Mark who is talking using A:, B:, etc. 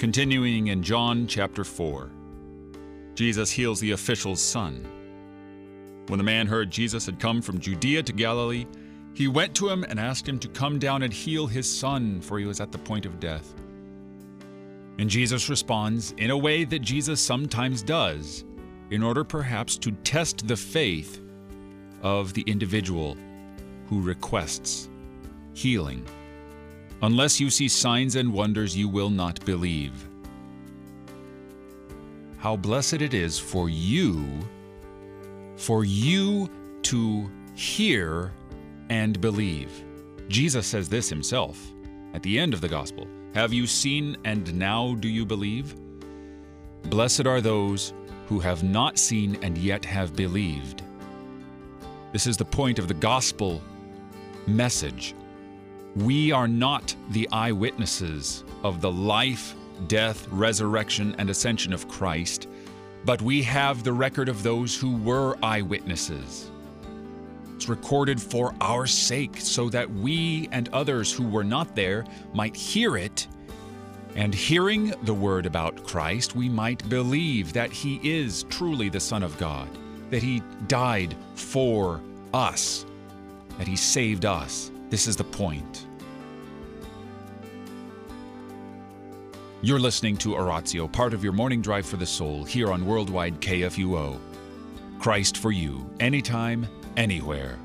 A: Continuing in John chapter 4, Jesus heals the official's son. When the man heard Jesus had come from Judea to Galilee, he went to him and asked him to come down and heal his son, for he was at the point of death. And Jesus responds in a way that Jesus sometimes does, in order perhaps to test the faith of the individual who requests healing. Unless you see signs and wonders, you will not believe. How blessed it is for you to hear and believe. Jesus says this himself at the end of the gospel. Have you seen and now do you believe? Blessed are those who have not seen and yet have believed. This is the point of the gospel message. We are not the eyewitnesses of the life, death, resurrection, and ascension of Christ, but we have the record of those who were eyewitnesses. It's recorded for our sake, so that we and others who were not there might hear it, and hearing the word about Christ, we might believe that he is truly the Son of God, that he died for us, that he saved us. This is the point. You're listening to Oratio, part of your morning drive for the soul, here on Worldwide KFUO. Christ for you, anytime, anywhere.